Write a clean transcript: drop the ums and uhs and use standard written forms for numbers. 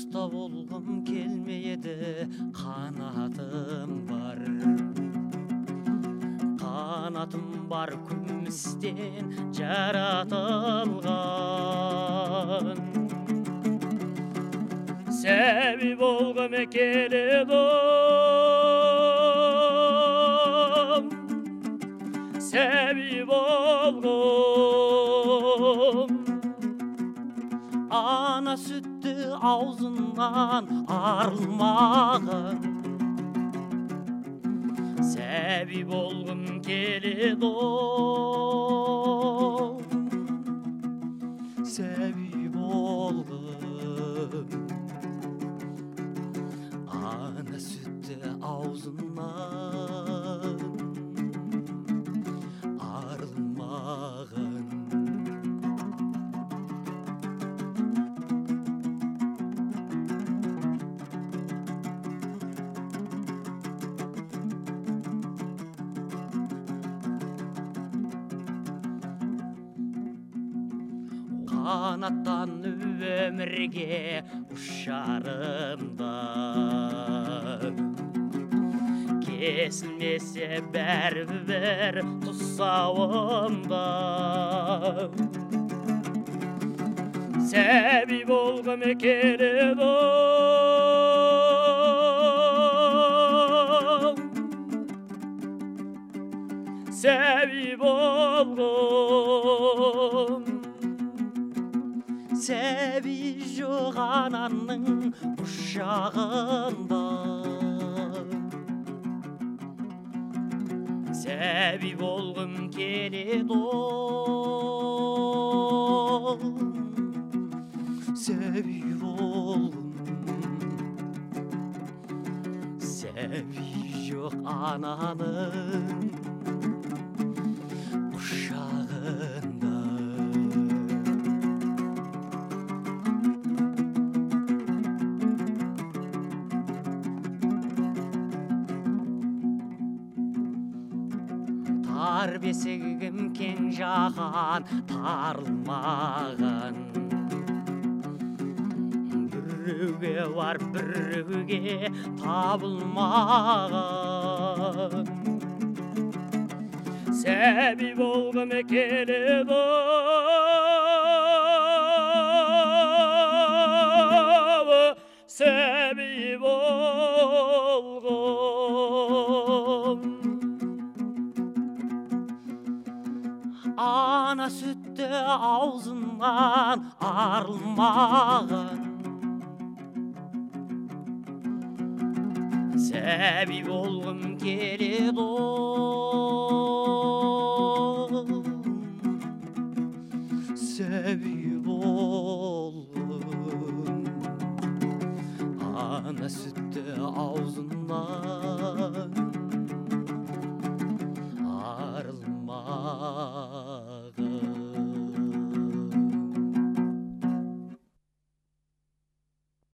Құста болғым келмейді, қанатым бар. Қанатым бар күмістен жаратылған. Сәби болғым келеді, сәби болғым. Ана сүтті аузынан арылмаған. Сәби болғым келеді, сәби болғым. Ана сүтті аузынан арылмаған. Қанаттан өмірге ұшарымда, кесілмесе бәрібір тұсауымда. Сәби болғым келеді, сәби болғым. Сәби жоқ ананың құшағында. Сәби болғым келеді, сәби болғым. Сәби жоқ ананың құшағында. Тар бесігім кең жаған тарылмаған. Біреуге бар, біреуге табылмаған. Сәби болғым келеді, сәби болғым. Ана сүтті аузынан арылмаған. Сәби болғым келеді, сәби болғым. Ана сүтті аузынан